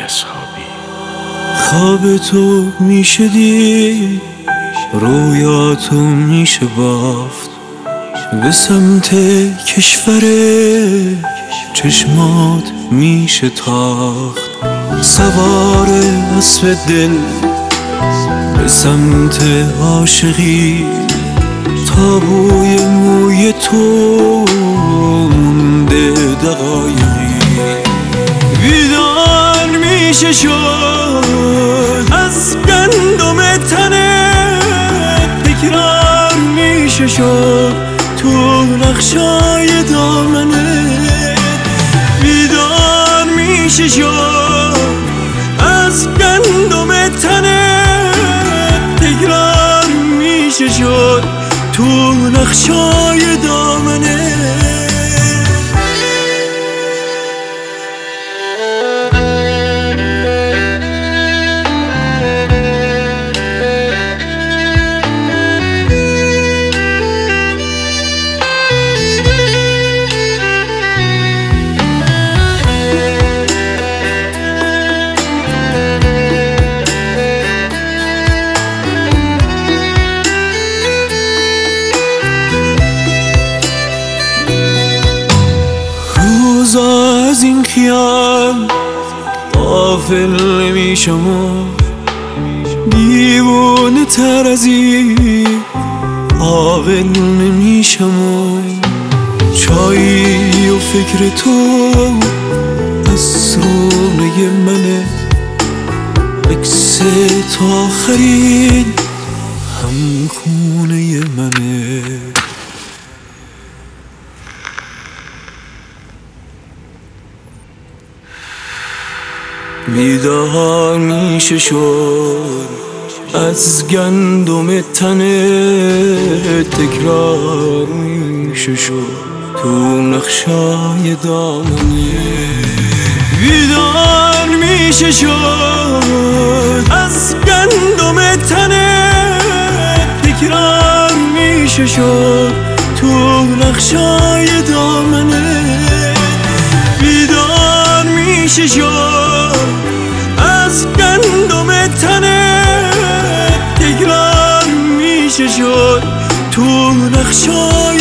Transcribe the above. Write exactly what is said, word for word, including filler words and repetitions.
اصحابی. خواب تو میشه دید، رویاتو میشه بافت، به سمت کشور چشمات میشه تاخت، سوار اسب دل به سمت عاشقی، تا بوی موی تو مونده دقایقی. بیدار میشه شد از گندم تنت، تکرار میشه شد تو نقشای دامنت. بیدار میشه شد از گندم تنت، تکرار میشه شد تو نقشای دامنه. از این خیال غافل نمیشم و دیوانه تر از این عاقل نمیشم و چایی و فکر تو از رونه منه، عکس تا آخرین هم خونه منه. بیدار میشه شد از گندم تنه، تکرار میشه شد تو نقشای دامنه. بیدار میشه شد از گندم تنه، تکرار میشه شد تو نقشای دامنه. بیدار میشه شد از گندم تنه، تکرار میشه شد تو نقشای